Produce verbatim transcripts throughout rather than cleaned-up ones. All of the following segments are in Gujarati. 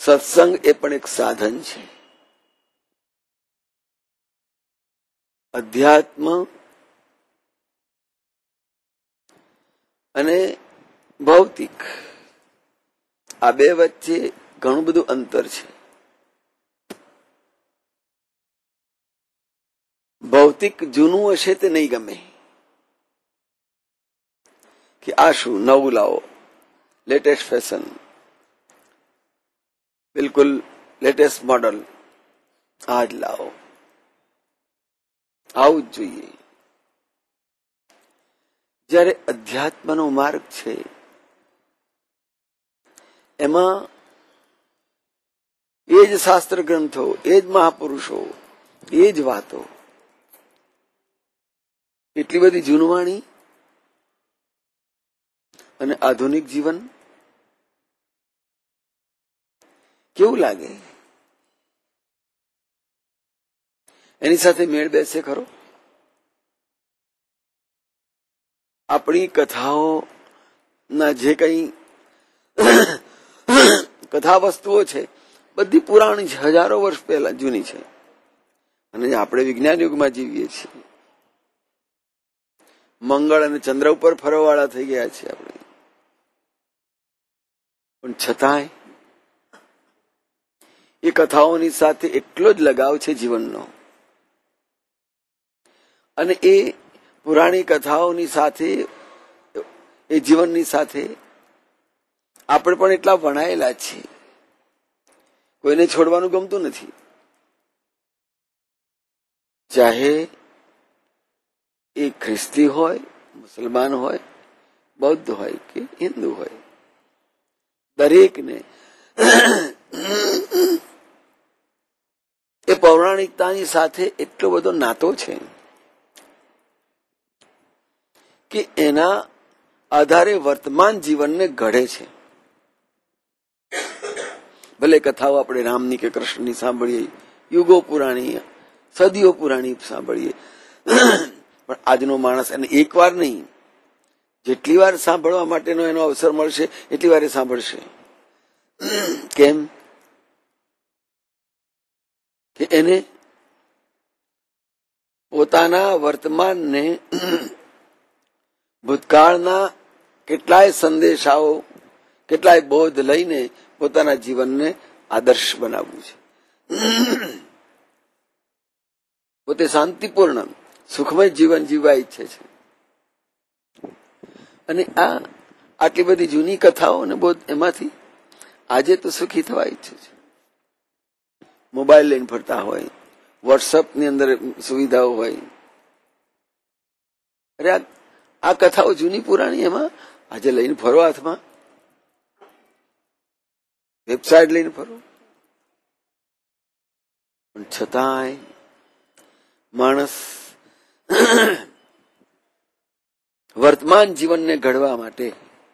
સત્સંગ એ પણ એક સાધન છે. અધ્યાત્મ અને ભૌતિક આ બે વચ્ચે ઘણું બધું અંતર છે. ભૌતિક જૂનું હશે તે નહીં ગમે કે આ શું નવું લાવો, લેટેસ્ટ ફેશન, બિલકુલ લેટેસ્ટ મોડલ, આ જ લાવો, આવું જ જોઈએ. જ્યારે અધ્યાત્મનો માર્ગ છે એમાં એ જ શાસ્ત્ર ગ્રંથો, એ જ મહાપુરુષો, એ જ વાતો, એટલી બધી જૂનવાણી અને આધુનિક જીવન કેવું લાગે? એની સાથે મેળ બેસે ખરો? આપણી કથાઓ ના જે કઈ કથા વસ્તુઓ છે બધી પુરાણી છે, હજારો વર્ષ પહેલા જૂની છે. અને આપણે વિજ્ઞાન યુગમાં જીવીએ છીએ. મંગળ અને ચંદ્ર ઉપર ફરવાવાળા થઈ ગયા છે આપણે. પણ છતાંય એ કથાઓની સાથે એટલો જ લગાવ છે જીવનનો. અને એ પુરાણી કથાઓની સાથે, એ જીવનની સાથે આપણે પણ એટલા વણાયેલા છીએ, કોઈને છોડવાનું ગમતું નથી. ચાહે એ ખ્રિસ્તી હોય, મુસલમાન હોય, બૌદ્ધ હોય કે હિન્દુ હોય, દરેકને એ પૌરાણિકતાની સાથે એટલો બધો નાતો છે કે એના આધારે વર્તમાન જીવનને ઘડે છે. ભલે કથાઓ આપણે રામની કે કૃષ્ણની સાંભળીએ, યુગો પુરાણી, સદીઓ પુરાણી સાંભળીએ, પણ આજનો માણસ એને એક વાર નહીં, જેટલી વાર સાંભળવા માટેનો એનો અવસર મળશે એટલી વાર એ સાંભળશે. કેમ કે એને પોતાના વર્તમાનને ભૂતકાળના કેટલાય સંદેશાઓ, કેટલાય બોધ લઈને પોતાના જીવનને આદર્શ બનાવવું છે. પોતે શાંતિપૂર્ણ સુખમય જીવન જીવવા ઈચ્છે છે. અને આ આટલી બધી જૂની કથાઓ અને બોધ એમાંથી આજે તો સુખી થવા ઈચ્છે છે. મોબાઈલ લઈને ફરતા હોય, વોટ્સઅપની અંદર સુવિધાઓ હોય. અરે આ કથાઓ જૂની પુરાણી, એમાં આજે લઈને ફરો, હાથમાં વેબસાઇટ લઈને ફરો. પણ છતાંય માણસ વર્તમાન જીવનને ઘડવા માટે,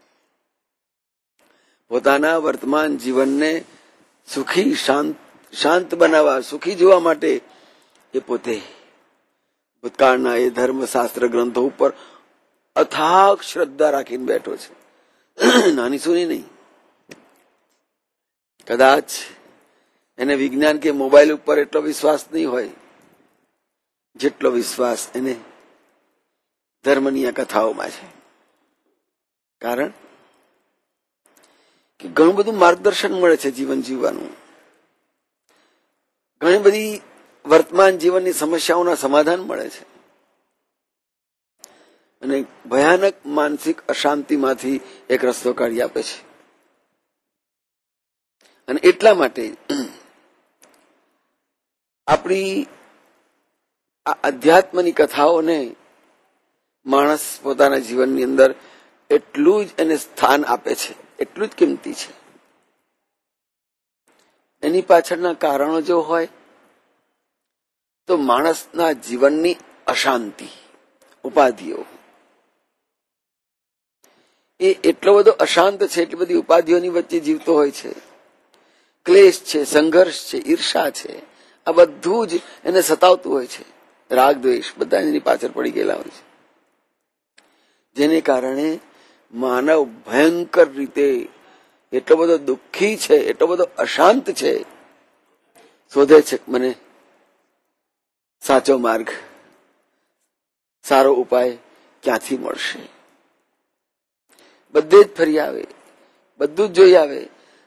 પોતાના વર્તમાન જીવનને સુખી શાંત શાંત બનાવવા, સુખી જોવા માટે એ પોતે ભૂતકાળના એ ધર્મશાસ્ત્ર ગ્રંથો ઉપર અથાગ શ્રદ્ધા રાખીને બેઠો છે. નાની સુની નહીં. કદાચ એને વિજ્ઞાન કે મોબાઈલ ઉપર એટલો વિશ્વાસ નહીં હોય જેટલો વિશ્વાસ એને ધર્મની આ કથાઓમાં છે. કારણ કે ઘણું બધું માર્ગદર્શન મળે છે જીવન જીવવાનું. ઘણી બધી વર્તમાન જીવનની સમસ્યાઓના સમાધાન મળે છે. અને ભયાનક માનસિક અશાંતિમાંથી એક રસ્તો કાઢી આપે છે. અને એટલા માટે આપણી આ અધ્યાત્મની કથાઓને માણસ પોતાના જીવનની અંદર એટલું જ એને સ્થાન આપે છે, એટલું જ કિંમતી છે. એની પાછળના કારણો જો હોય તો માણસના જીવનની અશાંતિ, ઉપાધિઓ, એ એટલો બધો અશાંત છે, એટલી બધી ઉપાધિઓની વચ્ચે જીવતો હોય છે. ક્લેશ છે, સંઘર્ષ છે, ઈર્ષા છે, આ બધું જ એને સતાવતું હોય છે. રાગ દ્વેષ બધા એની પાછળ પડી ગયેલા હોય છે. જેને કારણે માનવ ભયંકર રીતે એટલો બધો દુઃખી છે, એટલો બધો અશાંત છે, શોધે છે મને સાચો માર્ગ, સારો ઉપાય ક્યાંથી મળશે. બધે જ ફરી આવે, બધું જ જોઈ આવે.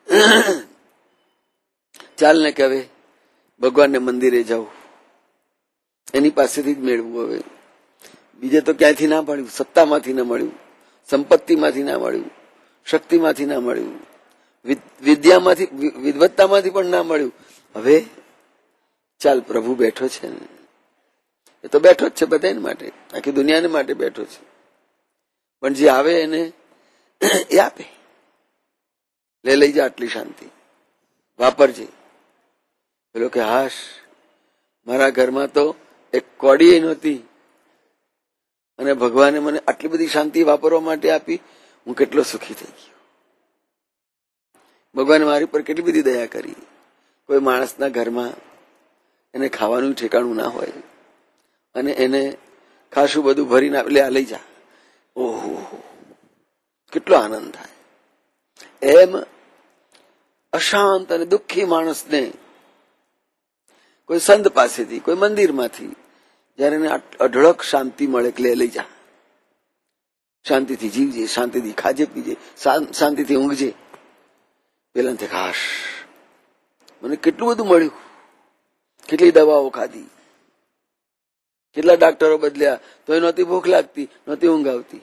ચાલ ને કે હવે ભગવાનને મંદિરે જાઉં, એની પાસેથી જ મેળવું. હવે બીજે તો ક્યાંયથી ના મળ્યું, સત્તામાંથી ના મળ્યું, સંપત્તિમાંથી ના મળ્યું, શક્તિમાંથી ના મળ્યું, વિદ્યામાંથી વિદવત્તામાંથી પણ ના મળ્યું. હવે ચાલ પ્રભુ બેઠો છે ને, એ તો બેઠો જ છે બધાને માટે, આખી દુનિયાને માટે બેઠો છે. પણ જે આવે એને એ આપે, લે લઈ જા આટલી શાંતિ, વાપરજે. પેલો કે હાશ, મારા ઘરમાં તો એક કોડી નહોતી અને ભગવાને મને આટલી બધી શાંતિ વાપરવા માટે આપી, હું કેટલો સુખી થઈ ગયો. ભગવાને મારી પર કેટલી બધી દયા કરી. કોઈ માણસના ઘરમાં એને ખાવાનું ઠેકાણું ના હોય અને એને ખાસું બધું ભરીને લે આ લઈ જા, ઓહો કેટલો આનંદ થાય. એમ અશાંત અને દુઃખી માણસને કોઈ સંત પાસેથી, કોઈ મંદિરમાંથી જયારે એને અઢળક શાંતિ મળે કે લે લઈ જા, શાંતિથી જીવજે, શાંતિથી ખાજે પીજે, શાંતિથી ઊંઘજે. પેલા ખાસ મને કેટલું બધું મળ્યું, કેટલી દવાઓ ખાધી, કેટલા ડાક્ટરો બદલ્યા, તો એ નહોતી ભૂખ લાગતી, નહોતી ઊંઘ આવતી.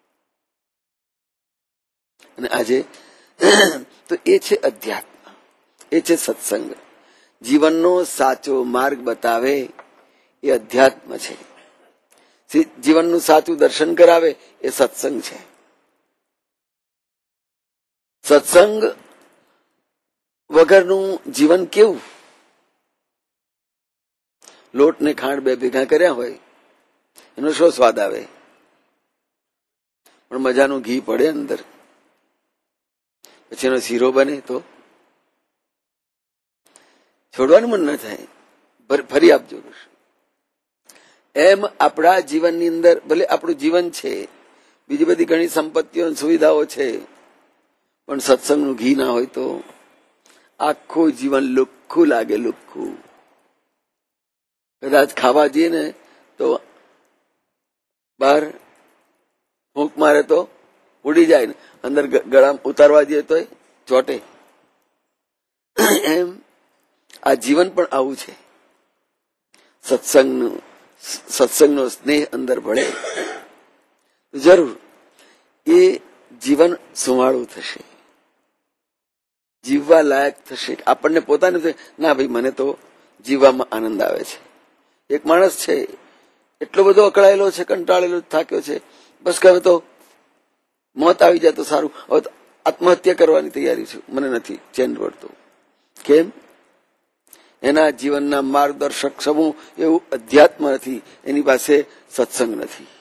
અને આજે તો એ છે અધ્યાત્મ, એ છે સત્સંગ. જીવનનો સાચો માર્ગ બતાવે એ અધ્યાત્મ છે. જીવનનું સાચું દર્શન કરાવે એ સત્સંગ છે. સત્સંગ વગરનું જીવન કેવું? લોટ ને ખાંડ બે ભેગા કર્યા હોય એનો શો સ્વાદ આવે, પણ મજાનું ઘી પડે અંદર, પછી એનો શીરો બને તો છોડવાનું મન ન થાય, ફરી આપજો. એમ આપણા જીવનની અંદર ભલે આપણું જીવન છે, બીજી બધી ઘણી સંપત્તિઓ સુવિધાઓ છે, પણ સત્સંગનું ઘી ના હોય તો આખું જીવન લુખ્ખું લાગે, લુખ્ખું. કદાચ ખાવા જઈએ ને તો બહાર ફૂંક મારે તો ઉડી જાય ને, અંદર ગળામાં ઉતારવા જઈએ તો ચોટે. એમ આ જીવન પણ આવું છે. સત્સંગનું સત્સંગનો સ્નેહ અંદર ભળે જરૂર એ જીવન સુવાળું થશે, જીવવા લાયક થશે. આપણને પોતાને ના ભાઈ મને તો જીવવામાં આનંદ આવે છે. એક માણસ છે એટલો બધો અકળાયેલો છે, કંટાળેલો, થાક્યો છે, બસ કે હવે તો મોત આવી જાય તો સારું, હવે તો આત્મહત્યા કરવાની તૈયારી છું, મને નથી ચેન પડતું. કેમ? એના જીવનના માર્ગદર્શક સમૂહ એવું અધ્યાત્મ નથી, એની પાસે સત્સંગ નથી.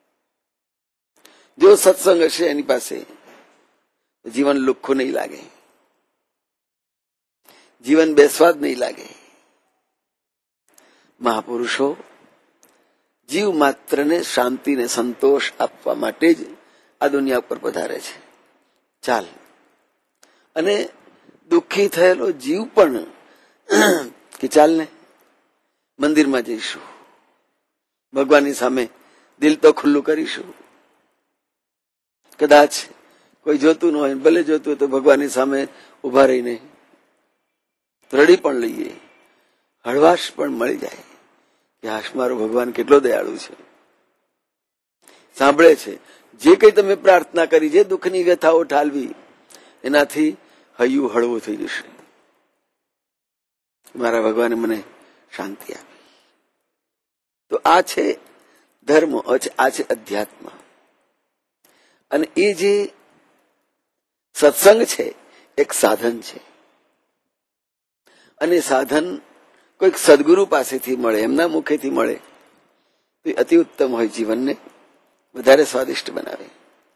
જો સત્સંગ હશે એની પાસે, જીવન લુખ્ખું નહીં લાગે, જીવન બેસ્વાદ નહીં લાગે. મહાપુરુષો જીવ માત્રને શાંતિ ને સંતોષ આપવા માટે જ આ દુનિયા પર પધારે છે. ચાલ, અને દુઃખી થયેલો જીવ પણ કે ચાલ ને મંદિરમાં જઈશું, ભગવાનની સામે દિલ તો ખુલ્લું કરીશું. કદાચ કોઈ જોતું ન હોય, ભલે જોતું હોય તો ભગવાનની સામે ઉભા રહીને રડી પણ લઈએ, હળવાશ પણ મળી જાય કે હાશ મારો ભગવાન કેટલો દયાળુ છે, સાંભળે છે. જે કઈ તમે પ્રાર્થના કરી, જે દુઃખની વ્યથાઓ ઠાલવી, એનાથી હૈયું હળવું થઈ જશે. મારા ભગવાને મને શાંતિ આપી. તો આ છે ધર્મ, આ છે અધ્યાત્મ. અને એ જે સત્સંગ છે એક સાધન છે, અને સાધન કોઈક સદગુરુ પાસેથી મળે, એમના મુખેથી મળે તો અતિ ઉત્તમ હોય, જીવનને વધારે સ્વાદિષ્ટ બનાવે.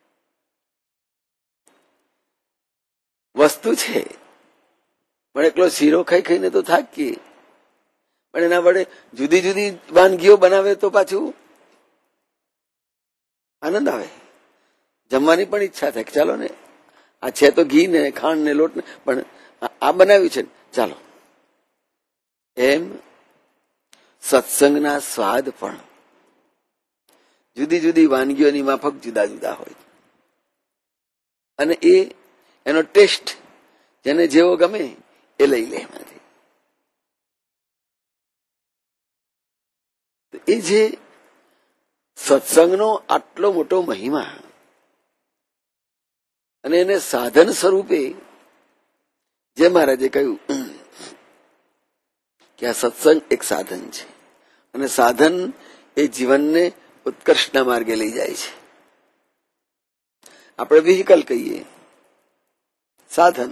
વસ્તુ છે પણ એકલો શીરો ખાઈ ખાઈને તો થાકીએ, પણ એના વડે જુદી જુદી વાનગીઓ બનાવે તો પાછું આનંદ આવે, જમવાની પણ ઈચ્છા થાય કે ચાલો ને આ છે તો ઘી ને ખાંડ ને લોટ ને, પણ આ બનાવ્યું છે, ચાલો. એમ સત્સંગના સ્વાદ પણ જુદી જુદી વાનગીઓની માફક જુદા જુદા હોય, અને એ એનો ટેસ્ટ જેને જેવો ગમે એ લઈ લે એમાંથી. એ જે સત્સંગનો આટલો મોટો મહિમા, અને એને સાધન સ્વરૂપે જે મહારાજે કહ્યું કે આ સત્સંગ એક સાધન છે, અને સાધન એ જીવનને ઉત્કર્ષના માર્ગે લઈ જાય છે. આપણે વ્હીકલ કહીએ, સાધન.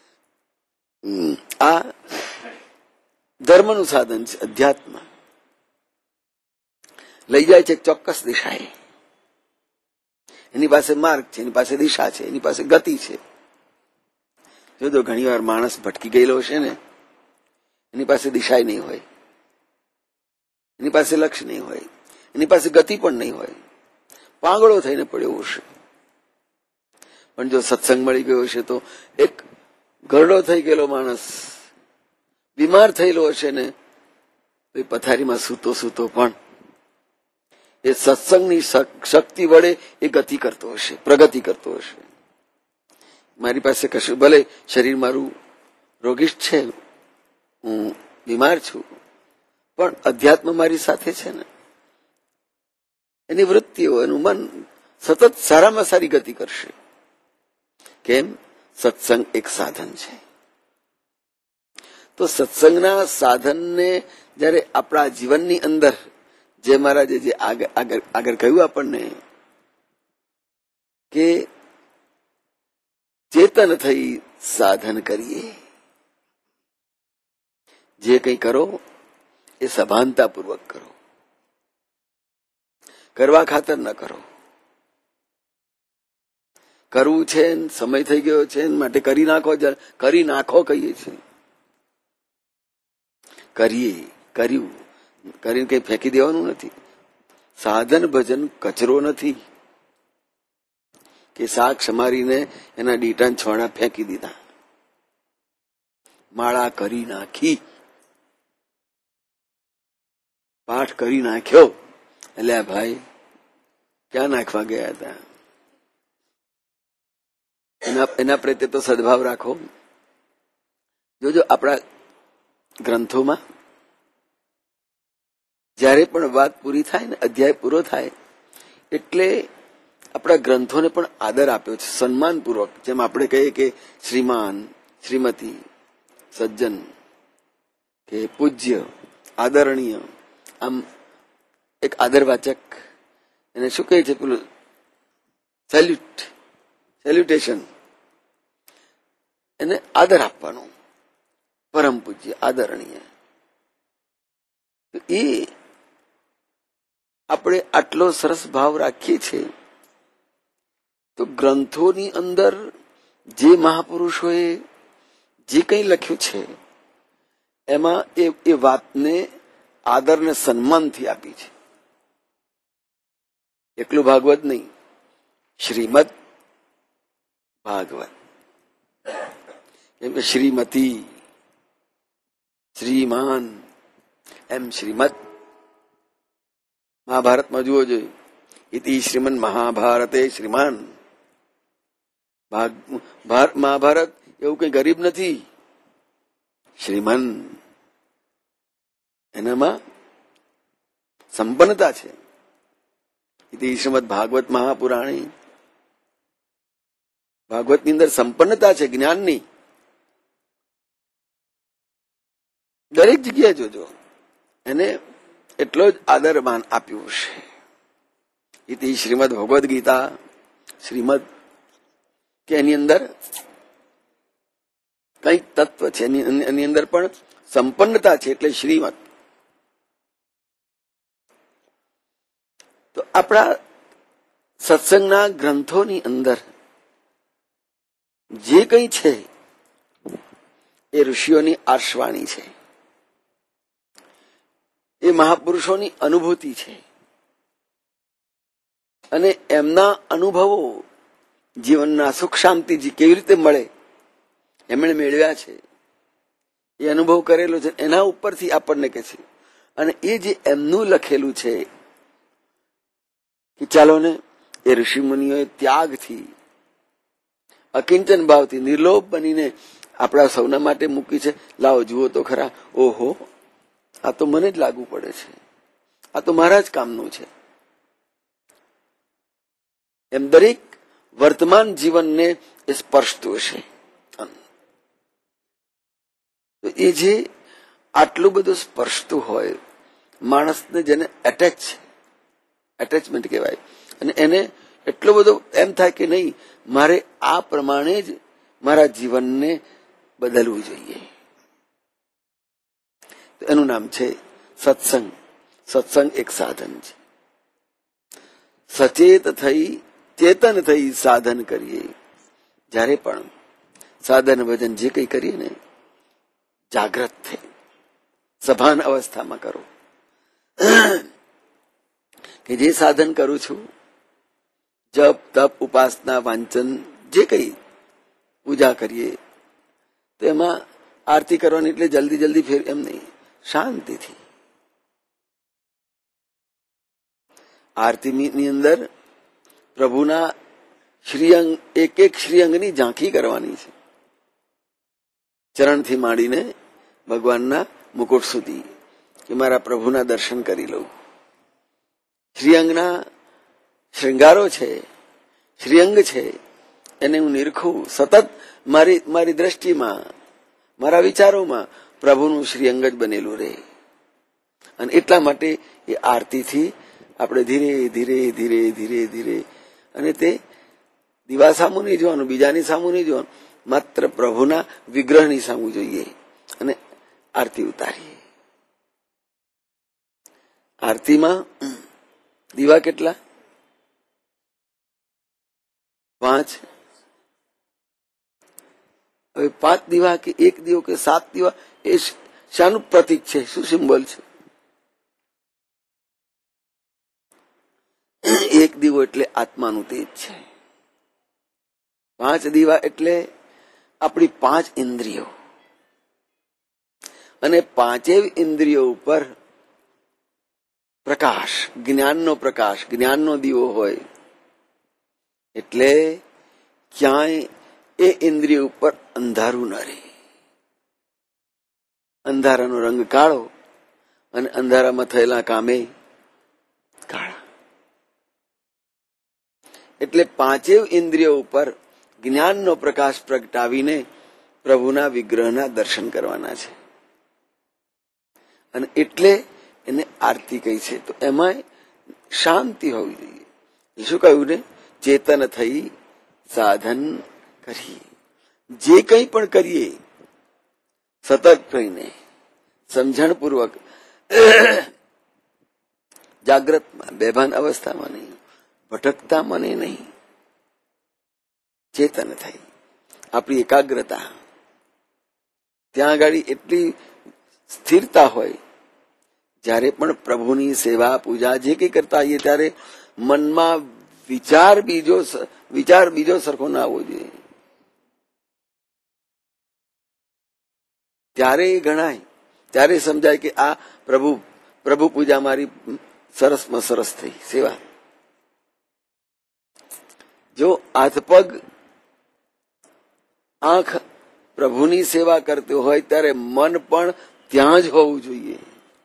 આ ધર્મનું સાધન છે, અધ્યાત્મ લઈ જાય છે ચોક્કસ દિશાએ. એની પાસે માર્ગ છે, એની પાસે દિશા છે, એની પાસે ગતિ છે. જોજો ઘણી વાર માણસ ભટકી ગયેલો હશે ને, એની પાસે દિશા નહીં હોય, એની પાસે લક્ષ્ય નહીં હોય, એની પાસે ગતિ પણ નહીં હોય, પાંગળો થઈને પડ્યો હશે. પણ જો સત્સંગ મળી ગયો હશે તો એક ઘરડો થઈ ગયેલો માણસ બીમાર થયેલો હશે ને, તો એ પથારીમાં સૂતો સૂતો પણ એ સત્સંગની શક્તિ વડે એ ગતિ કરતો હશે, પ્રગતિ કરતો હશે. મારી પાસે કશું, ભલે શરીર મારું રોગિષ્ઠ છે, હું બીમાર છું, પણ અધ્યાત્મ મારી સાથે છે ને, એની વૃત્તિઓ, એનું મન સતત સારામાં સારી ગતિ કરશે. કેમ? સત્સંગ એક સાધન છે. તો સત્સંગના સાધનને જયારે આપણા જીવનની અંદર જે મહારાજે જે આગળ આગળ કહ્યું આપણને કે ચેતન થઈ સાધન કરીએ, જે કંઈ કરો એ સભાનતાપૂર્વક કરો, કરવા ખાતર ન કરો. કરવું છે, સમય થઈ ગયો છે માટે કરી નાખો, કરી નાખો કહીએ છીએ. કરીએ, કર્યું કરીને કઈ ફેંકી દેવાનું નથી. સાધન ભજન કચરો નથી કે શાક સમારીને એના ડીટાન છોડા ફેંકી દીધા. માળા કરી નાખી, પાઠ કરી નાખ્યો, એટલે આ ભાઈ ક્યાં નાખવા ગયા હતા? એના એના પ્રત્યે તો સદભાવ રાખો. જોજો આપણા ગ્રંથોમાં જયારે પણ વાત પૂરી થાય ને, અધ્યાય પૂરો થાય એટલે આપણા ગ્રંથોને પણ આદર આપ્યો છે, સન્માનપૂર્વક. જેમ આપણે કહીએ કે શ્રીમાન, શ્રીમતી, સજ્જન કે પૂજ્ય, આદરણીય, આમ એક આદરવાચક એને શું કહે છે પેલું સેલ્યુટ, સેલ્યુટેશન, એને આદર આપવાનો. પરમ પૂજ્ય, આદરણીય. એ આપણે આટલો સરસ ભાવ રાખીએ છીએ તો ગ્રંથોની અંદર જે મહાપુરુષોએ જે કંઈ લખ્યું છે એમાં એ એ વાતને આદરને સન્માનથી આપી છે. એકલું ભાગવત નહીં, શ્રીમદ ભાગવત. કેમ કે શ્રીમતી, શ્રીમાન, એમ શ્રીમદ. મહાભારતમાં જુઓ જોઈએ, ઇતિ શ્રીમન મહાભારતે શ્રીમાન. મહાભારત એવું કઈ ગરીબ નથી, શ્રીમન. એનામાં સંપન્નતા છે. ઇતિ શ્રીમદ ભાગવત મહાપુરાણી. ભાગવતની અંદર સંપન્નતા છે જ્ઞાનની. દરેક જગ્યાએ જોજો એને એટલો જ આદરમાન આપ્યું છે. ઇતિ શ્રીમદ ભગવદ્ ગીતા, શ્રીમદ કે એની અંદર કઈક તત્વ છે, એની અંદર પણ સંપન્નતા છે, એટલે શ્રીમદ. તો આપણા સત્સંગના ગ્રંથોની અંદર જે કંઈ છે એ ઋષિઓની આર્ષવાણી છે, એ મહાપુરુષોની અનુભૂતિ છે, અને એમના અનુભવો જીવનના સુખ શાંતિજી કેવી રીતે મળે એમણે મેળવ્યા છે, એ અનુભવ કરેલો છે, એના ઉપરથી આપણને કહે છે. અને એ જે એમનું લખેલું છે કે ચાલો ને એ ઋષિ મુનિઓએ ત્યાગથી, અકિંચન ભાવથી, નિર્લોભ બનીને આપણા સૌના માટે મૂકી છે. લાવો જુઓ તો ખરા, ઓહો આ તો મને જ લાગુ પડે છે, આ તો મારા જ કામનું છે. એમ દરેક વર્તમાન જીવનને એ સ્પર્શતું હશે. તો એ જે આટલું બધું સ્પર્શતું હોય માણસને, જેને એટેચ એટેચમેન્ટ કહેવાય, અને એને એટલો બધો એમ થાય કે નહીં મારે આ પ્રમાણે જ મારા જીવનને બદલવું જોઈએ. તો એનું નામ છે સત્સંગ. સત્સંગ એક સાધન છે. સચેત થઈ, ચેતન થઈ સાધન કરીએ. જ્યારે પણ સાધન ભજન જે કંઈ કરીએ ને, જાગ્રત થઈ સભાન અવસ્થામાં કરો. કે જે સાધન કરું છું, જપ તપ ઉપાસના વાંચન જે કઈ પૂજા કરીએ, તો એમાં આરતી કરવાની એટલે જલ્દી જલ્દી ફેર એમ નહીં, શાંતિથી. આરતીની અંદર પ્રભુના શ્રીઅંગ, એક એક શ્રીઅંગની ઝાંખી કરવાની છે, ચરણથી માંડીને ભગવાનના મુકુટ સુધી, કે મારા પ્રભુના દર્શન કરી લઉં. શ્રીઅંગના શૃંગારો છે, શ્રીઅંગ છે, એને હું નિરખું. સતત મારી મારી દ્રષ્ટિમાં, મારા વિચારોમાં પ્રભુનું શ્રીઅંગ જ બનેલું રહે. અને એટલા માટે એ આરતીથી આપણે ધીરે ધીરે ધીરે ધીરે ધીરે, અને તે દીવા સામું નહીં જોવાનું, બીજાની સામું નહીં જોવાનું, માત્ર પ્રભુના વિગ્રહની સામું જોઈએ અને આરતી ઉતારીએ. આરતીમાં દીવા કેટલા? પાંચ. હવે પાંચ દીવા કે એક દીવો કે સાત દીવા, એ શાનું પ્રતીક છે? શું સિમ્બોલ છે? એક દીવો એટલે આત્માનું તેજ છે. પાંચ દીવા એટલે આપણી પાંચ ઇન્દ્રિયો, અને પાંચેય ઇન્દ્રિયો ઉપર પ્રકાશ, જ્ઞાનનો પ્રકાશ, જ્ઞાનનો દીવો હોય એટલે ક્યાંય એ ઇન્દ્રિય ઉપર અંધારું ન રહે. અંધારાનો રંગ કાળો, અને અંધારામાં થયેલા કામે કાળા. એટલે પાંચેય ઇન્દ્રિયો ઉપર જ્ઞાનનો પ્રકાશ પ્રગટાવીને પ્રભુના વિગ્રહના દર્શન કરવાના છે. અને એટલે એને આરતી કહી છે. તો એમાં શાંતિ હોવી જોઈએ. શું કહ્યું ને? ચેતન થઈ સાધન કરીએ. જે કંઈ પણ કરીએ સતર્ક રહીને, સમજણપૂર્વક, જાગ્રતમાં, બેભાન અવસ્થામાં નહીં, ભટકતા મને નહીં, ચેતન થઈ આપણી એકાગ્રતા ત્યાં આગળ એટલી સ્થિરતા હોય, જ્યારે પણ પ્રભુની સેવા પૂજા જે કંઈ કરતા આવીએ ત્યારે મનમાં વિચાર બીજો વિચાર બીજો સરખો ના આવવો જોઈએ. ત્યારે એ ગણાય, ત્યારે સમજાય કે આ પ્રભુ પ્રભુ પૂજા મારી સરસમાં સરસ થઈ સેવા. જો હાથ પગ આંખ પ્રભુની સેવા કરતો હોય ત્યારે મન પણ ત્યાં જ હોવું જોઈએ.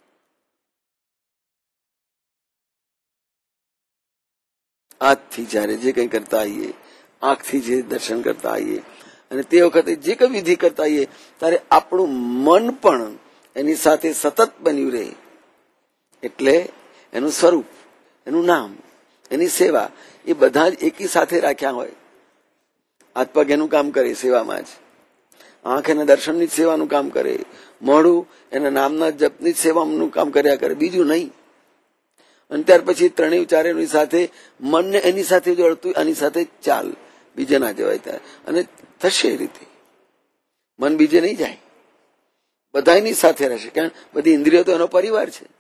હાથથી જયારે જે કંઈ કરતા આવીએ, આંખથી જે દર્શન કરતા આવીએ, અને તે વખતે જે કંઈ વિધિ કરતા આવીએ ત્યારે આપણું મન પણ એની સાથે સતત બન્યું રહે. એટલે એનું સ્વરૂપ, એનું નામ, એની સેવા એ બધા જ એકી સાથે રાખ્યા હોય. હાથ પગ એનું કામ કરે સેવામાં જ, આંખ એના દર્શનની જ સેવાનું કામ કરે, મોઢું એના નામના જપની જ સેવાનું કામ કર્યા કરે, બીજું નહીં. અને ત્યાર પછી ત્રણેય ચારેની સાથે મનને એની સાથે જોડતું, આની સાથે ચાલ, બીજે ના જવાય ત્યારે. અને થશે એ રીતે મન બીજે નહીં જાય, બધાની સાથે રહેશે. કારણ બધી ઇન્દ્રિયો તો એનો પરિવાર છે.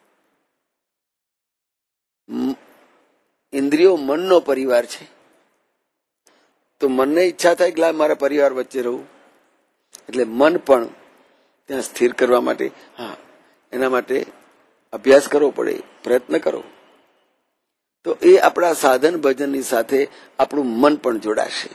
ઇન્દ્રિયો મનનો પરિવાર છે. તો મનને ઈચ્છા થાય કે લા મારા પરિવાર વચ્ચે રહું, એટલે મન પણ ત્યાં સ્થિર કરવા માટે હા એના માટે અભ્યાસ કરવો પડે, પ્રયત્ન કરો, તો એ આપણા સાધન ભજનની સાથે આપણું મન પણ જોડાશે.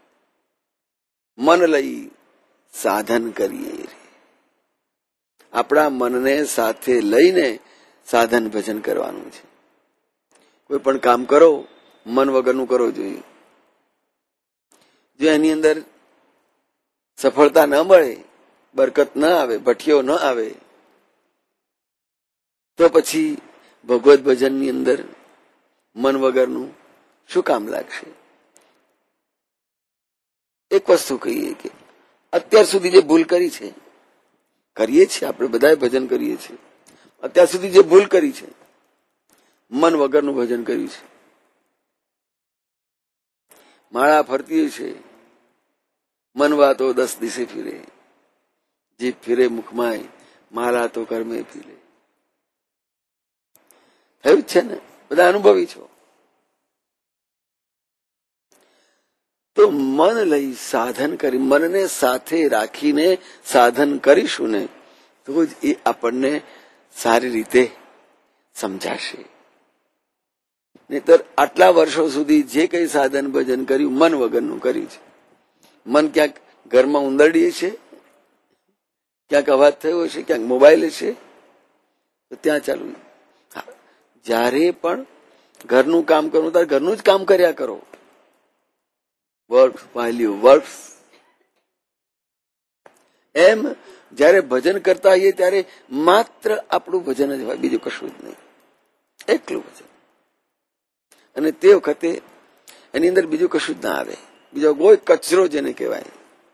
મન લઈ સાધન કરીએ, આપણા મનને સાથે લઈને સાધન ભજન કરવાનું છે. કોઈ પણ કામ કરો મન વગરનું કરવું જોઈએ. જો એની અંદર સફળતા ન મળે, બરકત ન આવે, ભઠિયો ન આવે, તો પછી ભગવત ભજનની અંદર મન વગરનું શું કામ લાગશે? એક વસ્તુ કહીએ કે અત્યાર સુધી જે ભૂલ કરી છે, કરીએ છીએ આપણે બધાએ ભજન કરીએ છીએ, અત્યાર સુધી જે ભૂલ કરી છે, મન વગરનું ભજન કર્યું છે. માળા ફરતી છે, મન વાતો દસ દિશે ફિરે, જીભ ફિરે મુખમાય, માળા તો કર્મે ફિરે. થયું જ છે ને, બધા અનુભવી છો. તો મન લઈ સાધન કરી, મનને સાથે રાખીને સાધન કરીશું ને તો જ એ આપણને સારી રીતે સમજાશે. નહીતર આટલા વર્ષો સુધી જે કઈ સાધન ભજન કર્યું મન વગરનું કર્યું છે. મન ક્યાંક ઘરમાં ઉંદરડી છે, ક્યાંક અવાજ થયો હશે, ક્યાંક મોબાઈલ હશે, તો ત્યાં ચાલુ. જ્યારે પણ ઘરનું કામ કરવું ત્યારે ઘરનું જ કામ કર્યા કરો. Work while you work. એમ જયારે ભજન કરતા હોઈએ ત્યારે માત્ર આપણું ભજન જ હોય, બીજું કશું જ નહીં, એકલું ભજન. અને તે વખતે એની અંદર બીજું કશું જ ના આવે, બીજો કોઈ કચરો જેને કહેવાય.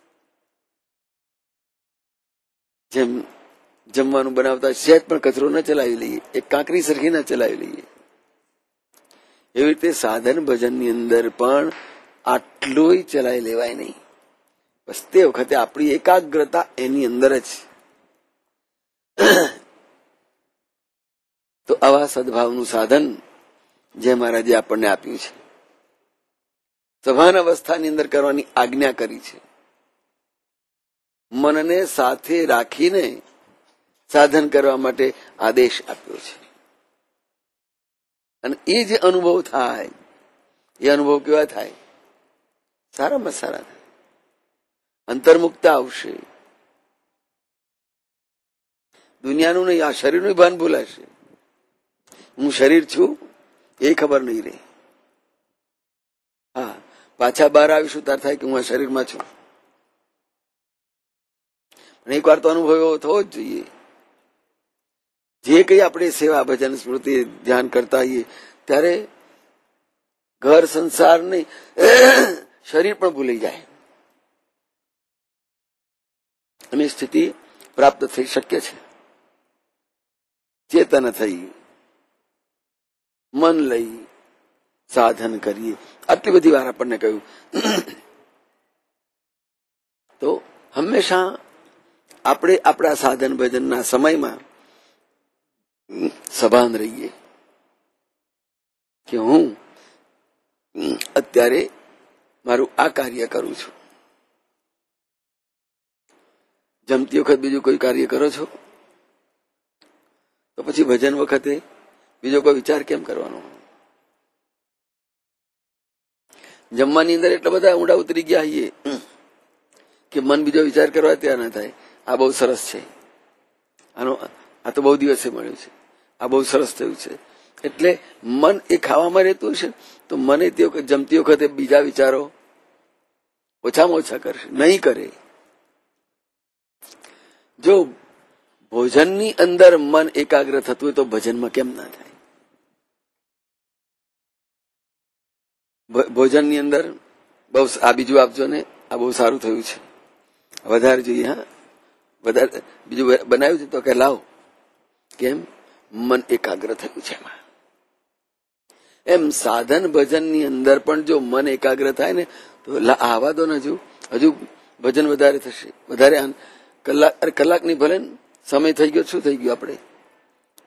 જેમ જમવાનું બનાવતા સહેજ પણ કચરો ન ચલાવી લઈએ, એક કાંકરી સરખી ન ચલાવી લઈએ, એવી રીતે સાધન ભજનની અંદર પણ આટલું ચલાવી લેવાય નહીં. બસ તે વખતે આપણી એકાગ્રતા એની અંદર જ. તો આવા સદભાવનું સાધન જે મહારાજે આપણને આપ્યું છે, સભાન અવસ્થાની અંદર કરવાની આજ્ઞા કરી છે. મનને સાથે રાખીને સાધન કરવા માટે આદેશ આપ્યો છે. અને એ જે અનુભવ થાય, એ અનુભવ કેવા થાય? સારામાં સારા થાય. અંતર્મુક્તા આવશે. દુનિયાનું નહીં, આ શરીરનું ભાન ભૂલાશે. હું શરીર છું એ ખબર નહીં રહે. હા, પાછા બહાર આવીશું ત્યારે થાય કે હું આ શરીરમાં છું. પણ એક વાર તો અનુભવ એવો થવો જ જોઈએ. જે કઈ આપણે સેવા ભજન સ્મૃતિ ધ્યાન કરતા હોઈએ ત્યારે ઘર સંસાર નહીં, શરીર પણ ભૂલી જાય અને સ્થિતિ પ્રાપ્ત થઈ શક્ય છે. ચેતન થઈ મન લઈ સાધન કરીએ, આટલી બધી વાર આપણને કહ્યું. તો હંમેશા આપણે આપણા સાધન ભજનના સમયમાં સભાન રહીએ કે હું અત્યારે મારું આ કાર્ય કરું છું. જમતી વખત બીજું કોઈ કાર્ય કરો છો તો પછી ભજન વખતે બીજો કોઈ વિચાર કેમ કરવાનો? જમવાની અંદર એટલા બધા ઊંડા ઉતરી ગયા છીએ કે મન બીજો વિચાર કરવા ત્યાં ના થાય. આ બહુ સરસ છે, આનો આ તો બહુ દિવસે મળ્યું છે, આ બહુ સરસ થયું છે. એટલે મન એ ખાવામાં રહેતું હશે તો મને તે જમતી વખતે બીજા વિચારો ઓછામાં ઓછા કરશે, નહીં કરે. જો ભોજનની અંદર મન એકાગ્ર થતું હોય તો ભજનમાં કેમ ના થાય? ભોજનની અંદર બહુ આ બીજું આપજો ને, આ બહુ સારું થયું છે, વધારે જોઈએ. હા, વધારે બીજું બનાવ્યું છે તો કે લાવો. કેમ? મન એકાગ્ર થયું છે એમાં. એમ સાધન ભજનની અંદર પણ જો મન એકાગ્ર થાય ને તો આવા દો ને, હજુ હજુ ભજન વધારે થશે, વધારે કલાક કલાકની ભલે સમય થઈ ગયો, શું થઈ ગયું આપણે?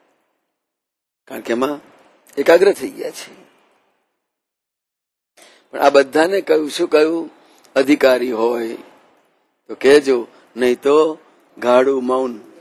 કારણ કે એમાં એકાગ્ર થઈ ગયા છે. પણ આ બધાને કહ્યું, શું કહ્યું? અધિકારી હોય તો કહેજો, નહીં તો ગાઢું મૌન.